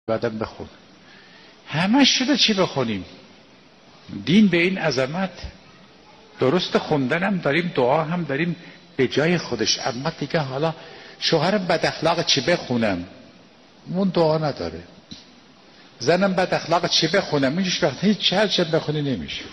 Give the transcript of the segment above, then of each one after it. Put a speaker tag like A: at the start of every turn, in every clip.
A: بعدم بخون. همش شده چی بخونیم؟ دین به این عظمت. درست خوندن هم داریم، دعا هم داریم به جای خودش، اما دیگه حالا شوهرم بد اخلاق چی بخونم؟ اون دعا نداره. زنم بد اخلاق چی بخونم؟ اینجوش وقت هیچ چه بخونی نمیشه.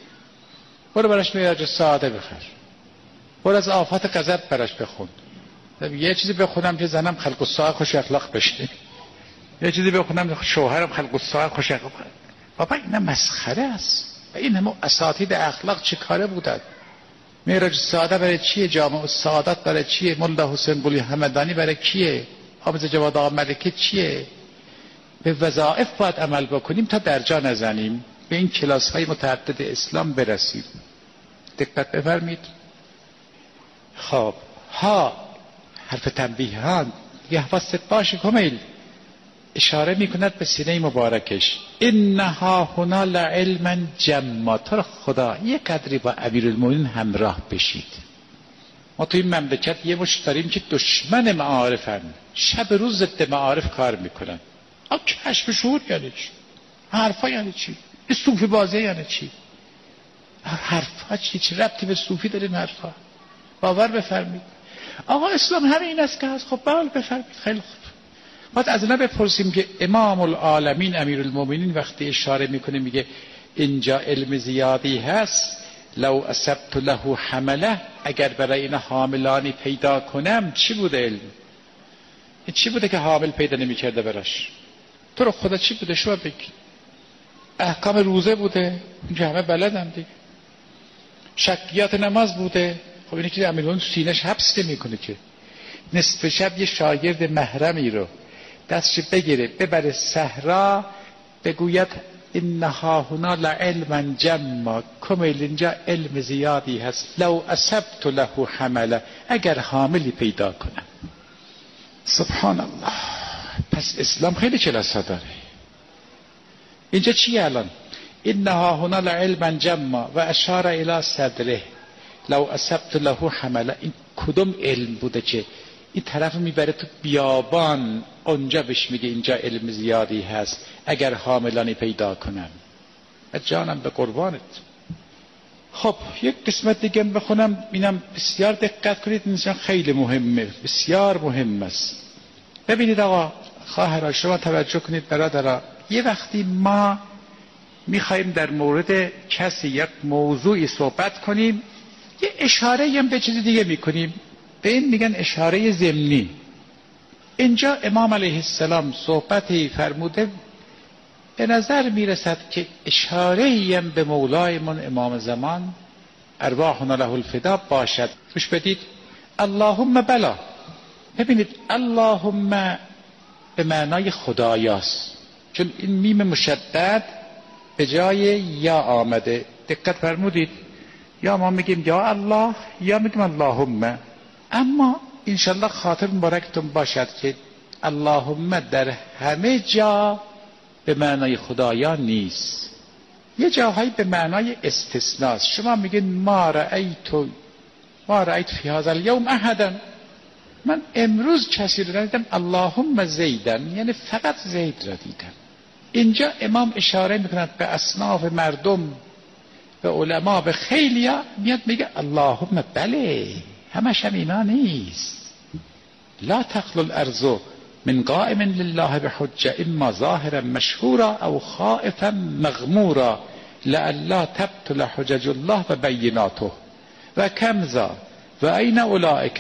A: برو براش معراج سعاده بخر، برو از آفات غضب براش بخون. یه چیزی بخونم که زنم خلق الساعه خوش اخلاق بشه، یه چیزی بخونم شوهرم خلق الساعه خوش اخلاق. بابا این مسخره است. این همه اساتید اخلاق چه کاره بودن؟ معراج سعاده برای چیه؟ جامع السعادت برای چیه؟ ملا حسین قلی همدانی برای کیه؟ حافظ جواد آقا ملکی چیه؟ به وظایف باید عمل بکنیم تا درجا نزنیم، به این کلاس های متعدد اسلام برسیم. دقت بفرمید. خب ها حرف تنبیه ها یه حواست باشه کمیل. اشاره میکند به سینه مبارکش. انها هنا لعلما جما. تو خدا یه قدری با امیرالمومنین همراه بشید. ما تو این مملکت یه مش داریم که دشمن معارفن، شب روز ضد معارف کار میکنن. کشف شعور یعنی چی؟ حرفا یعنی چی؟ صوفی بازی یعنی چی؟ حرفا چی ربطی به صوفی دارین حرفا؟ باور بفرمید. آقا اسلام همین است که هست. خب باور بفرمید. خیلی خوب. باید از اینا بپرسیم که امام العالمین امیرالمومنین وقتی اشاره میکنه میگه اینجا علم زیادی هست، لو اصبت له حمله، اگر برای اینا حاملانی پیدا کنم. چی بوده علم؟ چی بوده که حامل پیدا نمیکرده براش؟ تو رو خدا چی بوده؟ شما بگی. احکام روزه بوده، اینجا همه بلدن دیگه. شکیات نماز بوده. خب اینه که امیرالمومنین سینه‌اش حبس نمیکنه که نصف شب یه شاگرد محرمی رو دستش بگیره ببره صحرا بگوید انها هنا لعلما جما، کمیل اینجا علم زیادی هست، لو اصبت له حمله، اگر حاملی پیدا کنم. سبحان الله. پس اسلام خیلی کلاسا داره. اینجا چیه الان؟ انها هنا لعلما جما و اشار الی صدره لو اصبت له حمله. این کدوم علم بوده که این طرف میبره تو بیابان، اونجا بهش میگه اینجا علم زیادی هست اگر حاملانی پیدا کنم؟ جانم به قربانت. خب یک قسمت دیگه بخونم، اینم بسیار دقت کنید، اینجا خیلی مهمه، بسیار مهم است. ببینید آقا خواهرها شما توجه کنید برادرها، یه وقتی ما میخوایم در مورد کسی یک موضوعی صحبت کنیم، یه اشاره هم به چیز دیگه میکنیم، به این میگن اشاره ضمنی. اینجا امام علیه السلام صحبتی فرموده، به نظر میرسد که اشاره هم به مولایمون امام زمان ارواحنا له الفدا باشد. گوش بدید. اللهم بلا. ببینید اللهم به معنای خدایاست، چون این میم مشدد به جای یا آمده. دقت فرمودید. یا ما میگیم یا الله یا میگیم اللهم، اما انشالله خاطر مبارکتون باشد که اللهم در همه جا به معنای خدایا نیست، یه جاهایی به معنای استثناست. شما میگین ما رأیت فی هذا الیوم احدا، من امروز کسی رو ندیدم، اللهم زیدن، یعنی فقط زید را دیدم. اینجا امام اشاره میکند به اصناف مردم، به علما، به خیلیا، میاد میگه اللهم بله، همش هم اینا نیست. لا تخلو الارض من قائم لله بحجه اما ظاهرا مشهورا او خائفا مغمورا لئلا تبطل حجج الله و بیناته و کم ذا و این اولئک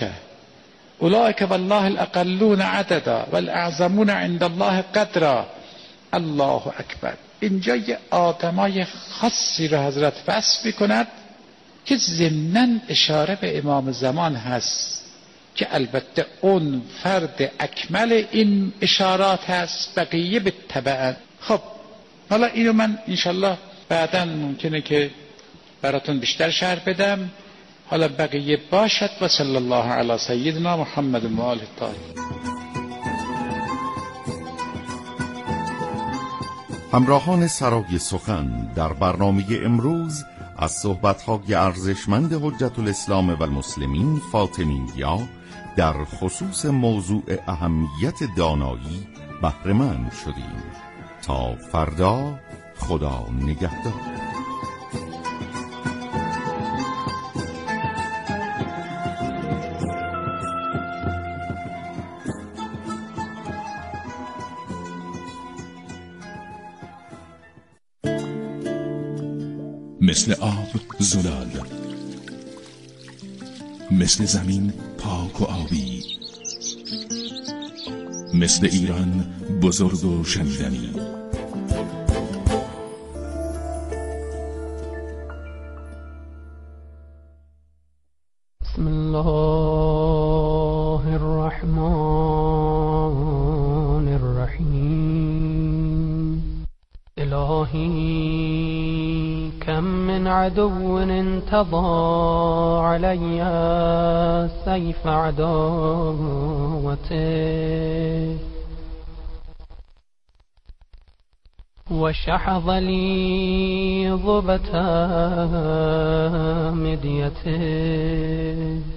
A: والله الاقلون عددا والاعظمون عند الله قدرا. الله اکبر. اینجا یه آدمای خاصی رو حضرت وصف میکند که ضمناً اشاره به امام زمان هست که البته اون فرد اکمل این اشارات هست، بقیه به تبع. خب حالا اینو من انشالله بعداً ممکنه که براتون بیشتر شرح بدم، حالا بقیه باشد. و صلی الله علی سیدنا محمد و آله الطاهرین.
B: همراهان سرای سخن، در برنامه امروز از صحبت‌های ارزشمند حجت الاسلام و المسلمین فاطمی‌نیا در خصوص موضوع اهمیت دانایی بهره‌مند شدیم. تا فردا، خدا نگهدار.
C: مثل آب زلال، مثل زمین پاک و آبی، مثل ایران بزرگ و شنیدنی.
D: بسم الله الرحمن الرحیم. الهی کم من عدو انتظى علی سیف عداوته وشحذ لي ضبة مديته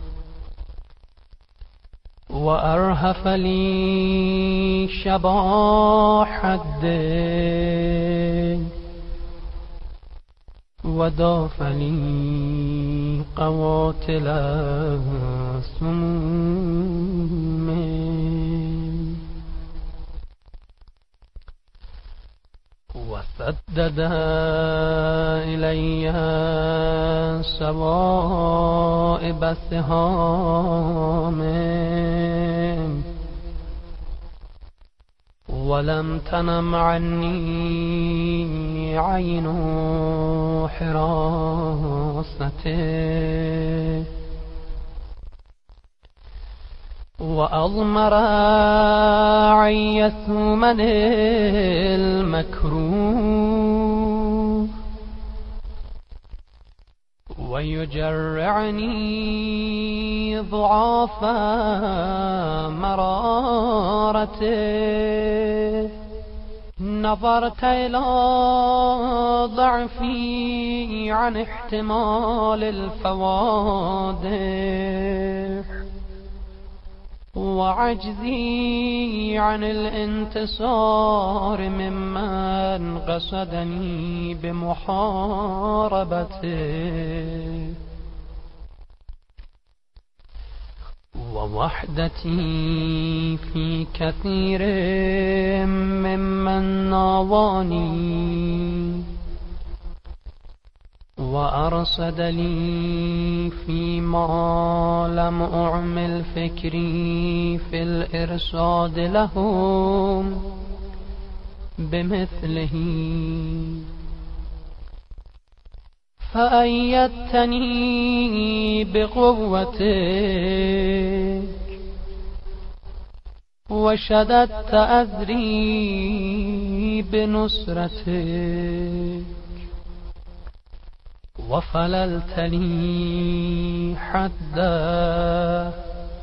D: وأرهف لي شباح الدين وداف لي قواتل السموم وسدد إلي سوائب سهام ولم تنم عني عين حراسته وأضمر عي ثمن المكروه ويجرعني ضعاف مرارته نظرت إلى ضعفي عن احتمال الفوادح وعجزي عن الانتصار ممن قصدني بمحاربته ووحدتي في كثير ممن ناواني وأرصد لي فيما لم أعمل فكري في الإرشاد لهم بمثله فأيدتني بقوتك وشددت أزري بنصرتك وفللت لي حدا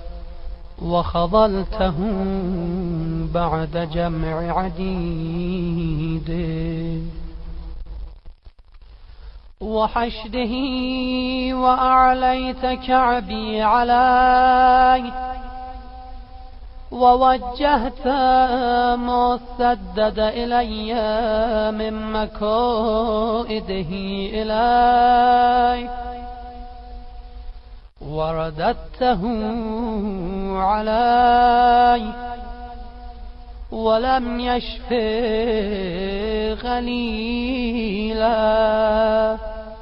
D: وخضلته بعد جمع عديد وحشده وأعليت كعبي علي ووجهت ما سدد إلي من مكائده إلي ورددته علي ولم يشف غليلا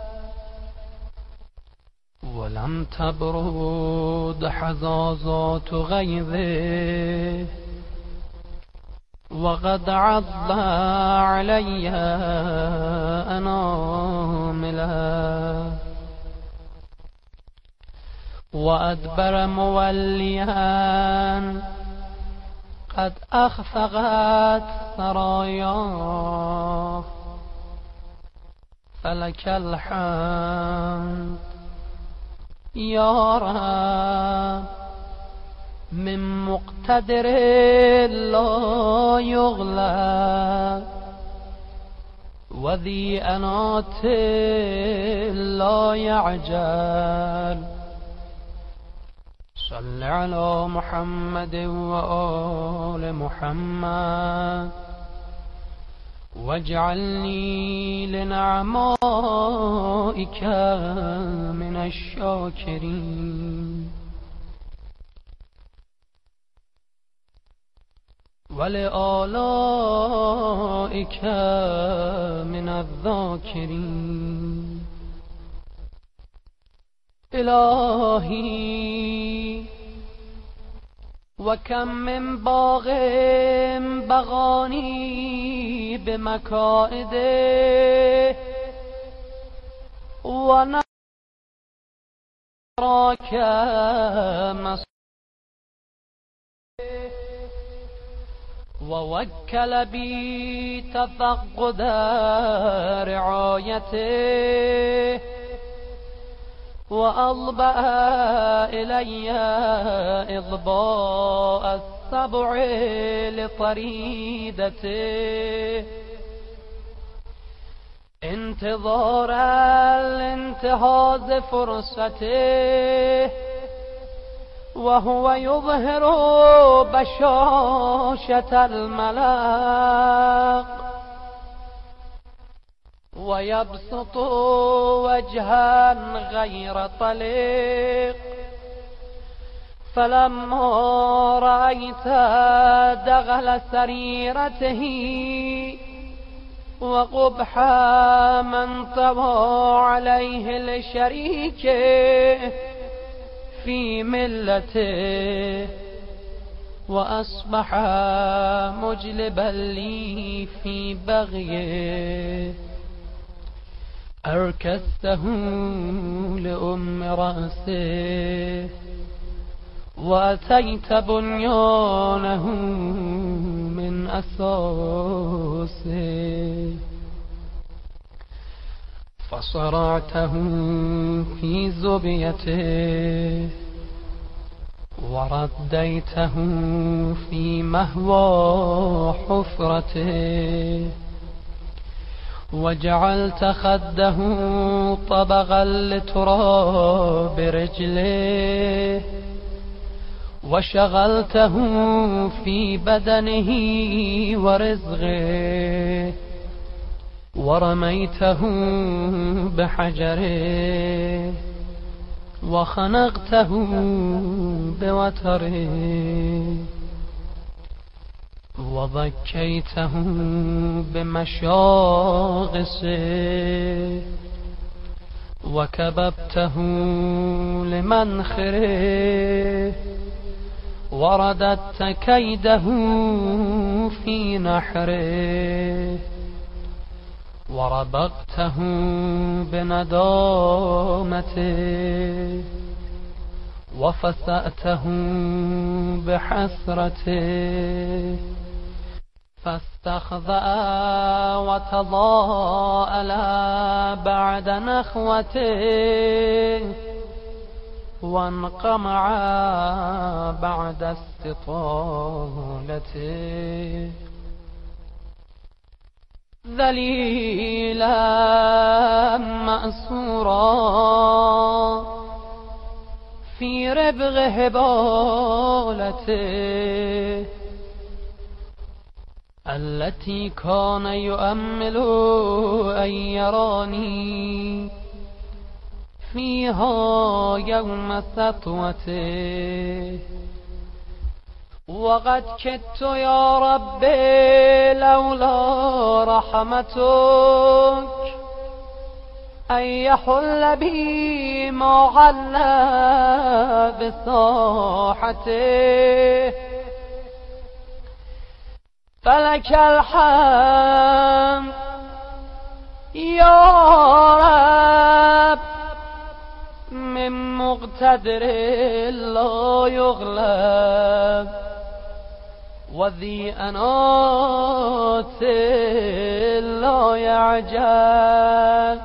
D: ولم تبرد حزازات غيظه وقد عض علي أناملا وأدبر موليا قد أخفقت سراياه فلك الحمد يا رب من مقتدر لا يغلب وذي أنات لا يعجل صل على محمد وآل محمد واجعلني لنعمائك من الشاكرين ولآلائك من الذاكرين. إلهي وكم من باغ بغاني بمكائده ونراك ووكل بي تفقد رعايته وأضبأ إلي إضباء السبع لطريدته انتظار الانتهاز فرصته وهو يظهر بشاشة الملاق ويبسط وجها غير طليق. فلما رأيت دغل سريرته وقبح من طوى عليه الشريك في ملته وأصبح مجلبا لي في بغيه أركسته لأم رأسه وأتيت بنيانه من أساسه فصرعته في زبيته ورديته في مهوى حفرته وجعلت خده طبغا لتراب رجله وشغلته في بدنه ورزقه ورميته بحجره وخنقته بوتره وضكيته بمشاغسه وكببته لمنخره ورددت كيده في نحره وربقته بندامته وفسأته بحسرته فاستخذأ وتضاءل بعد نخوته وانقمع بعد استطالته ذليلا مأسورا في ربغ هبالته التي كان يؤمل أن يراني فيها يوم سطوته وقد كدت يا ربي لولا رحمتك أن يحل بي ما حل بساحته فلك الحمد يا رب من مقتدر لا يغلب وذي أنات لا يعجب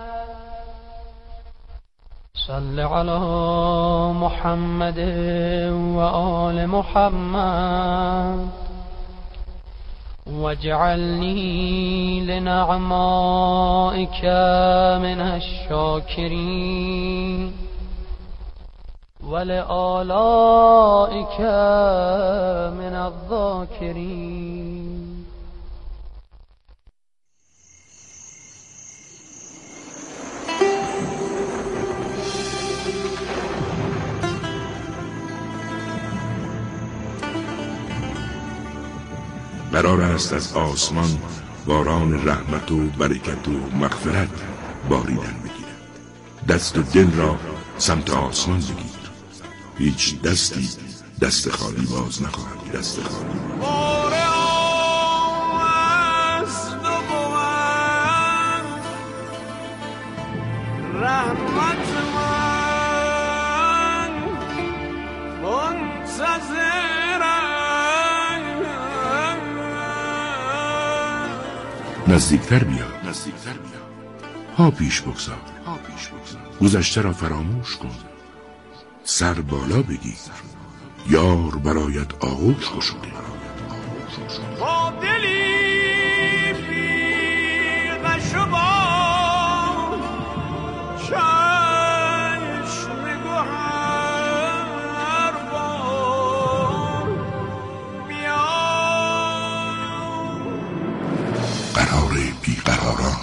D: صل على محمد وآل محمد واجعلني لنعمائك من الشاكرين ولآلائك من الذاکرین.
C: قرار است از آسمان باران رحمت و برکت و مغفرت باریدن بگیرد. دست و دل را سمت آسمان بگیر. هیچ دستی دست خالی باز نخواهد. دست خالی
E: رحمت من
C: نزدیکتر بیا. ها پیش بگذار. گذشته را فراموش کن. سر بالا بگیر. یار برایت آغوش گشوده.
E: با دلی بی غش و بار چشم گوهر بار بیا.
C: قرار بیقراران.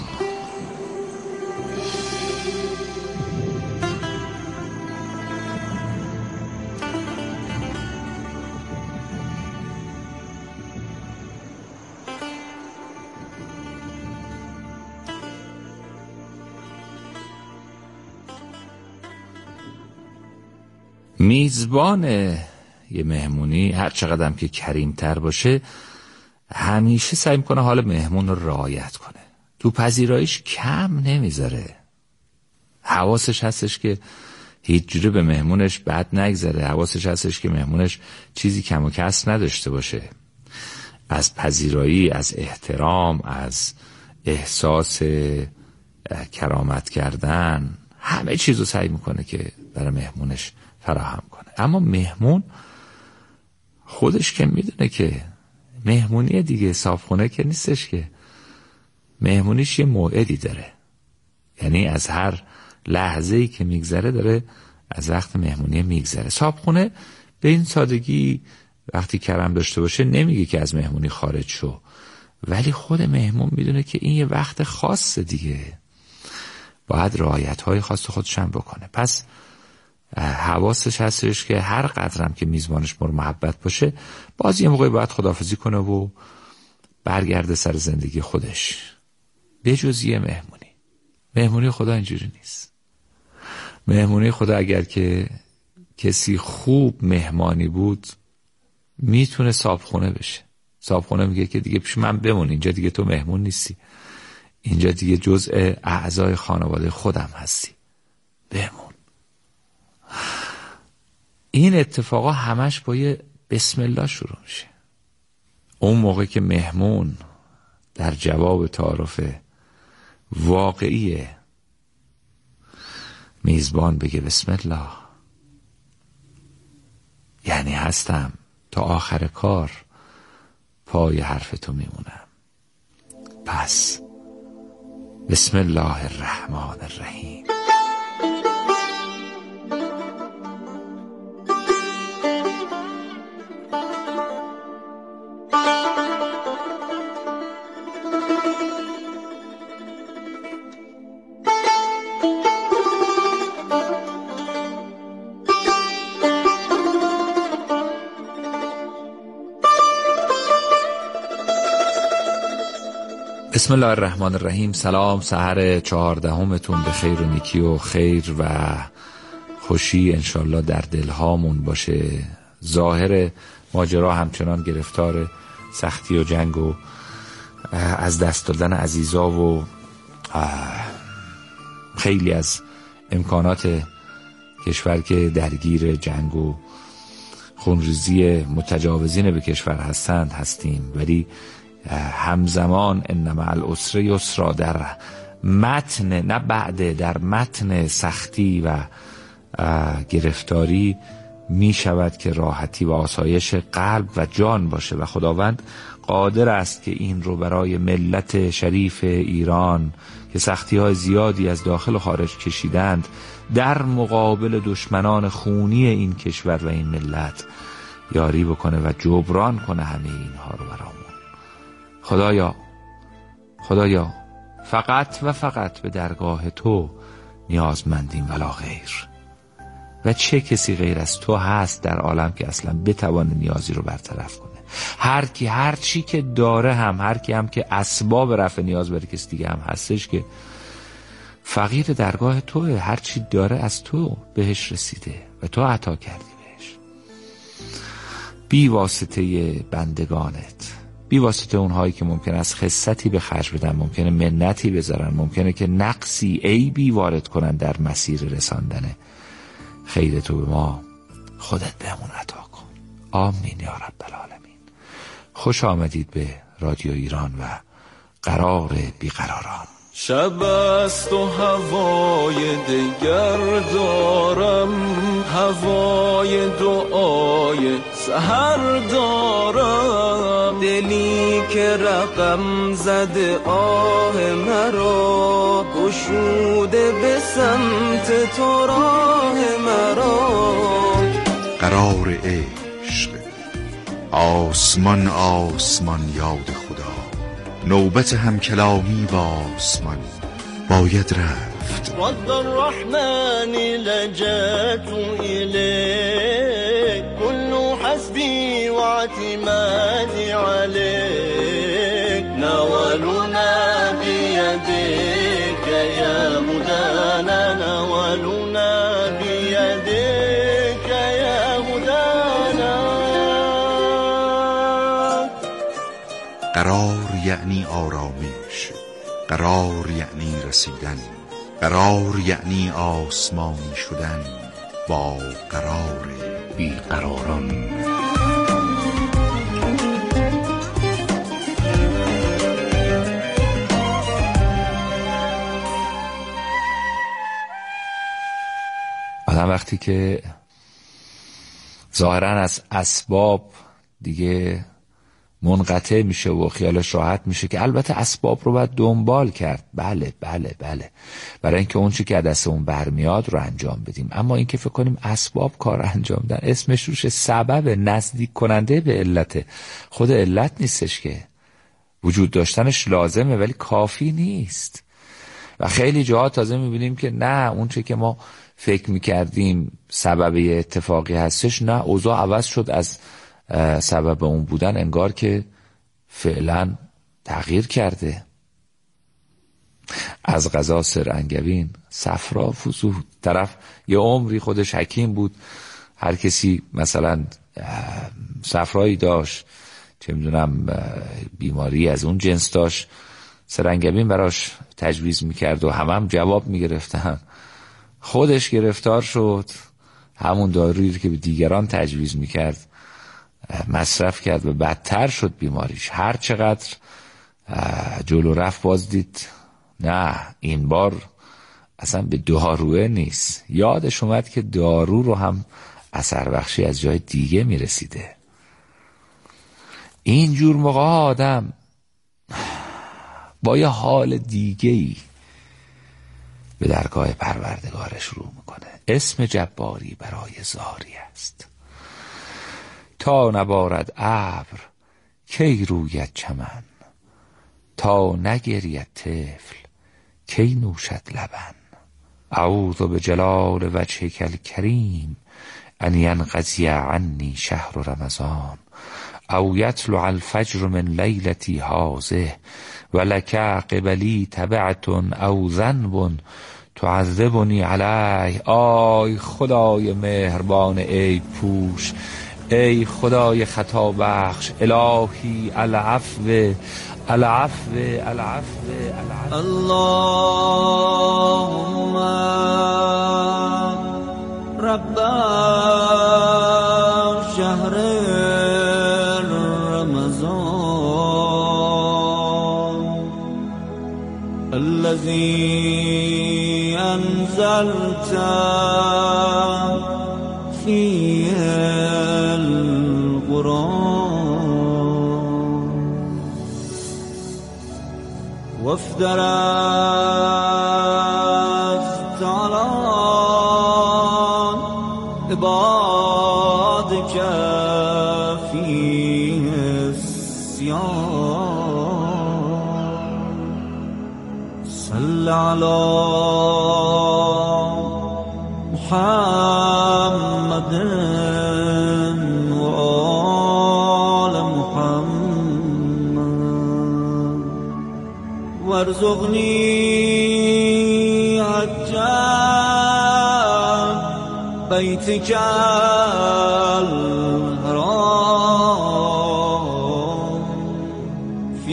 F: میزبان یه مهمونی هر چقدر که کریمتر باشه همیشه سعی میکنه حال مهمون رو رعایت کنه. تو پذیراییش کم نمیذاره. حواسش هستش که هیچ جوره به مهمونش بد نگذره. حواسش هستش که مهمونش چیزی کم و کسر نداشته باشه. از پذیرایی، از احترام، از احساس کرامت کردن، همه چیزو سعی میکنه که برای مهمونش فراهم کنه. اما مهمون خودش که میدونه که مهمونی دیگه صاحبخونه که نیستش، که مهمونیش یه موعدی داره. یعنی از هر لحظه‌ای که میگذره داره از وقت مهمونی میگذره. صاحبخونه به این سادگی وقتی کرم داشته باشه نمیگه که از مهمونی خارج شو، ولی خود مهمون میدونه که این یه وقت خاصه دیگه، باید رعایت‌های خاص خودش هم بکنه. پس حواسش هستش که هر قدرم که میزبانش مورد محبت باشه باز یه موقعی باید خداحافظی کنه و برگرده سر زندگی خودش. به جز یه مهمونی خدا اینجوری نیست. مهمونی خدا اگر که کسی خوب مهمانی بود میتونه صاحبخونه بشه. صاحبخونه میگه که دیگه پیش من بمون، اینجا دیگه تو مهمون نیستی، اینجا دیگه جزء اعضای خانواده خودم هستی، بمون. این اتفاقا همش با یه بسم الله شروع میشه. اون موقع که مهمون در جواب تعارف واقعی میزبان بگه بسم الله، یعنی هستم تا آخر کار پای حرف تو میمونم. پس بسم الله الرحمن الرحیم. بسم الله الرحمن الرحیم. سلام، سحر 14تون به خیر و نیکی و خیر و خوشی انشالله در دلهامون باشه. ظاهر ماجرا همچنان گرفتار سختی و جنگ و از دست دادن عزیزا و خیلی از امکانات کشور که درگیر جنگ و خونریزی متجاوزین به کشور هستیم، ولی همزمان ان مع العسر یسرا، در متن نه بعد، در متن سختی و گرفتاری می شود که راحتی و آسایش قلب و جان باشه و خداوند قادر است که این رو برای ملت شریف ایران که سختی‌های زیادی از داخل و خارج کشیدند در مقابل دشمنان خونی این کشور و این ملت یاری بکنه و جبران کنه همه اینها رو برامون. خدایا فقط و فقط به درگاه تو نیازمندیم ولا غیر. و چه کسی غیر از تو هست در عالم که اصلا بتوانه نیازی رو برطرف کنه؟ هر چی که داره هر کی هم که اسباب رفع نیاز برای کسی دیگه هم هستش که فقیر درگاه توه. هر چی داره از تو بهش رسیده و تو عطا کردی بهش، بی واسطه بندگانت، بی واسطه اونهایی که ممکن است خصتی به خرج بدن، ممکنه منتی بذارن، ممکنه که نقصی عیبی وارد کنن در مسیر رساندن خیر تو به ما. خودت بهمون عطا کن. آمین یا رب العالمین. خوش آمدید به رادیو ایران و قرار بیقراران.
E: شب است و هوای دگر دارم، هوای دعای سحر دارم، دلی که رقم زده آه مرا، گشوده به سمت تو راه مرا.
G: قرار عشق، آسمان آسمان یاد خدا، نوبت همکلامی با آسمان باید رفت.
E: رد الرحمن لجأت إليك، كل حسبي واعتمادي عليك، نوالنا بيديك يا هدانا، نوالنا بيديك يا هدانا.
G: قرار یعنی آرامش، قرار یعنی رسیدن، قرار یعنی آسمانی شدن با قرار بیقراران.
F: آدم وقتی که ظاهرا از اسباب دیگه منقطع میشه و خیالش راحت میشه که البته اسباب رو باید دنبال کرد، بله برای اینکه اون چی که از دستمون برمیاد رو انجام بدیم. اما اینکه فکر کنیم اسباب کار انجام دادن، اسمش روش سبب نزدیک کننده به علت، خود علت نیستش که، وجود داشتنش لازمه ولی کافی نیست. و خیلی جاها تازه میبینیم که نه، اون چی که ما فکر میکردیم سبب اتفاقی هستش، نه، اوضاع عوض شد، از سبب اون بودن انگار که فعلا تغییر کرده. از قضا سرانگبین صفرا فزود. طرف یه عمری خودش حکیم بود، هر کسی مثلا صفرایی داشت، چه میدونم بیماری از اون جنس داشت، سرانگبین براش تجویز میکرد و هم جواب میگرفتن. خودش گرفتار شد، همون دارویی که به دیگران تجویز میکرد مصرف کرد و بدتر شد بیماریش. هر چقدر جلو رفت باز دید نه، این بار اصلا به داروه نیست. یادش اومد که دارو رو هم اثر بخشی از جای دیگه میرسیده. اینجور موقع آدم با یه حال دیگه‌ای به درگاه پروردگارش رو میکنه. اسم جباری برای زاری است. تا نبارد ابر کی روید چمن، تا نگرید طفل کی نوشد لبن. اعوذ بجلال وجهک الکریم ان ینقضی عنی شهر رمضان او یطلع الفجر من لیلتی هذه ولک قبلی تبعة او ذنب تعذبنی علیه. آی خدای مهربان، ای پوش، ای خدای خطا بخش، الهی العفو العفو العفو العفو.
E: اللهم رب شهر رمضان الذي أنزلت في القرآن وافترضت على عبادك فيه الصيام صل على محمد وآل محمد وارزقني حجا بيتك الحرام في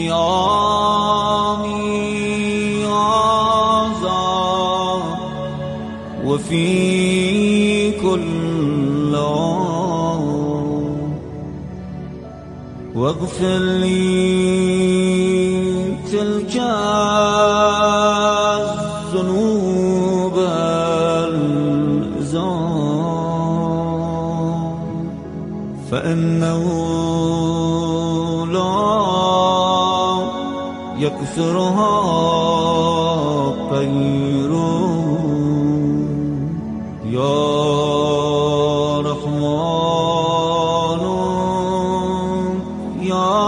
E: عامي هذا وفي كل عام واغفر لي تلك الذنوب العظام فإنه لا يغفرها غيره يا رحمن يا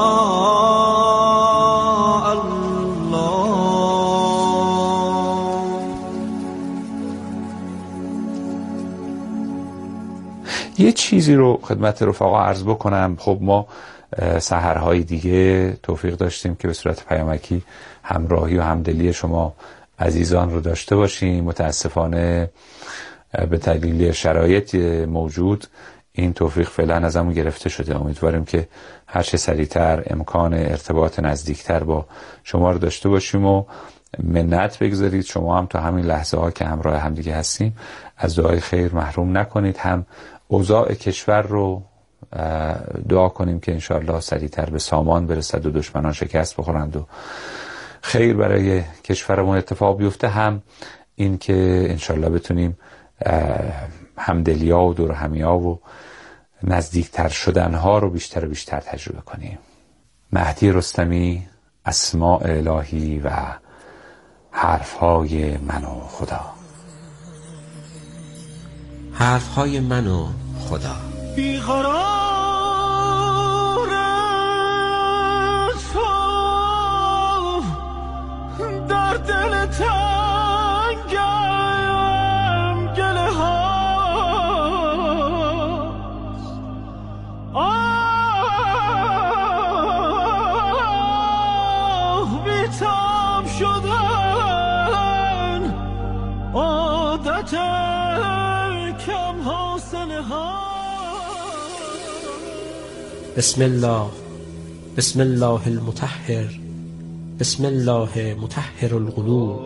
E: الله.
F: یه چیزی رو خدمت رفقا عرض بکنم. خب ما سحرهای دیگه توفیق داشتیم که به صورت پیامکی همراهی و همدلی شما عزیزان رو داشته باشیم. متاسفانه به دلیل شرایط موجود این توفیق فعلا ازمون گرفته شده. امیدواریم که هر چه سریعتر امکان ارتباط نزدیکتر با شما رو داشته باشیم و منت بگذارید شما هم تا همین لحظه ها که همراه همدیگه هستیم از دعای خیر محروم نکنید. هم اوضاع کشور رو دعا کنیم که انشاءالله سریعتر به سامان برسد و دشمنان شکست بخورند و خیر برای کشورمون اتفاق بیفته. هم این که انشاءالله بتونیم همدلیا و دور همیا و نزدیکتر شدنها رو بیشتر و بیشتر تجربه کنیم. مهدی رستمی، اسماء الهی و حرفهای من و خدا.
H: حرفهای من و خدا.
E: بیقرار تو در دل تنگم گله هاست بیتاب شدن عادت کم حاصله ها.
H: بسم الله، بسم الله المطهر، بسم الله مطهر القلوب.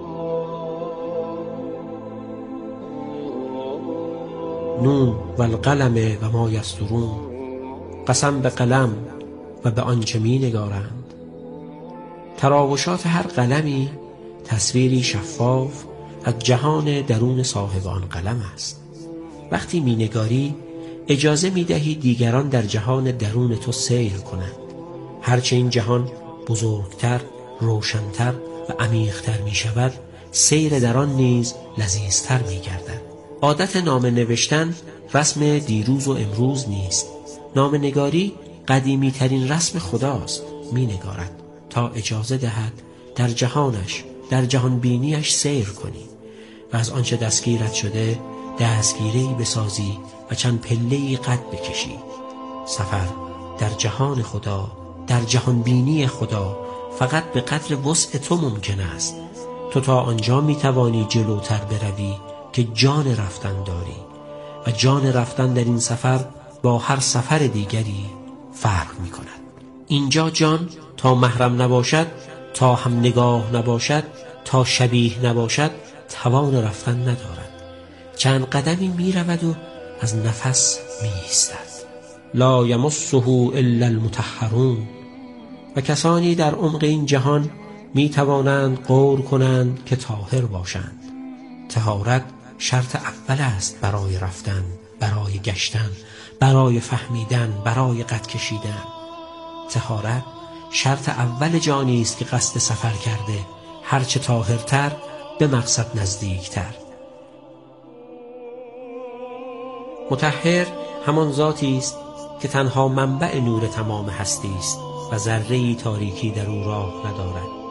H: نون و القلم و ما یسطرون. قسم به قلم و به آنچه می نگارند. تراوشات هر قلمی تصویری شفاف از جهان درون صاحب آن قلم است. وقتی می نگاری اجازه می دهی دیگران در جهان درون تو سیر کنند. هرچه این جهان بزرگتر، روشنتر و عمیقتر می شود سیر در آن نیز لذیذتر می گردد. عادت نامه نوشتن رسم دیروز و امروز نیست. نامه نگاری قدیمی ترین رسم خداست. می نگارد تا اجازه دهد در جهانش، در جهان بینیش سیر کنی و از آنچه دستگیرت شده دستگیره‌ای بسازی و چند پله‌ای قد بکشی. سفر در جهان خدا، در جهان بینی خدا فقط به قدر وسع تو ممکن است. تو تا آنجا میتوانی جلوتر بروی که جان رفتن داری و جان رفتن در این سفر با هر سفر دیگری فرق میکند. اینجا جان تا محرم نباشد، تا هم نگاه نباشد، تا شبیه نباشد توان رفتن ندارد. چند قدمی می رود و از نفس می ایستد. لا یمسه الا المطهرون. و کسانی در عمق این جهان می توانند غور کنند که طاهر باشند. طهارت شرط اول است برای رفتن برای گشتن، برای فهمیدن، برای قد کشیدن. طهارت شرط اول جانی است که قصد سفر کرده، هرچه طاهرتر به مقصد نزدیکتر. مطهر همان ذاتی است که تنها منبع نور تمام هستی است و ذره‌ای تاریکی در او راه ندارد.